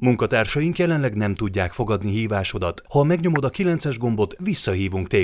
Munkatársaink jelenleg nem tudják fogadni hívásodat. Ha megnyomod a 9-es gombot, visszahívunk téged.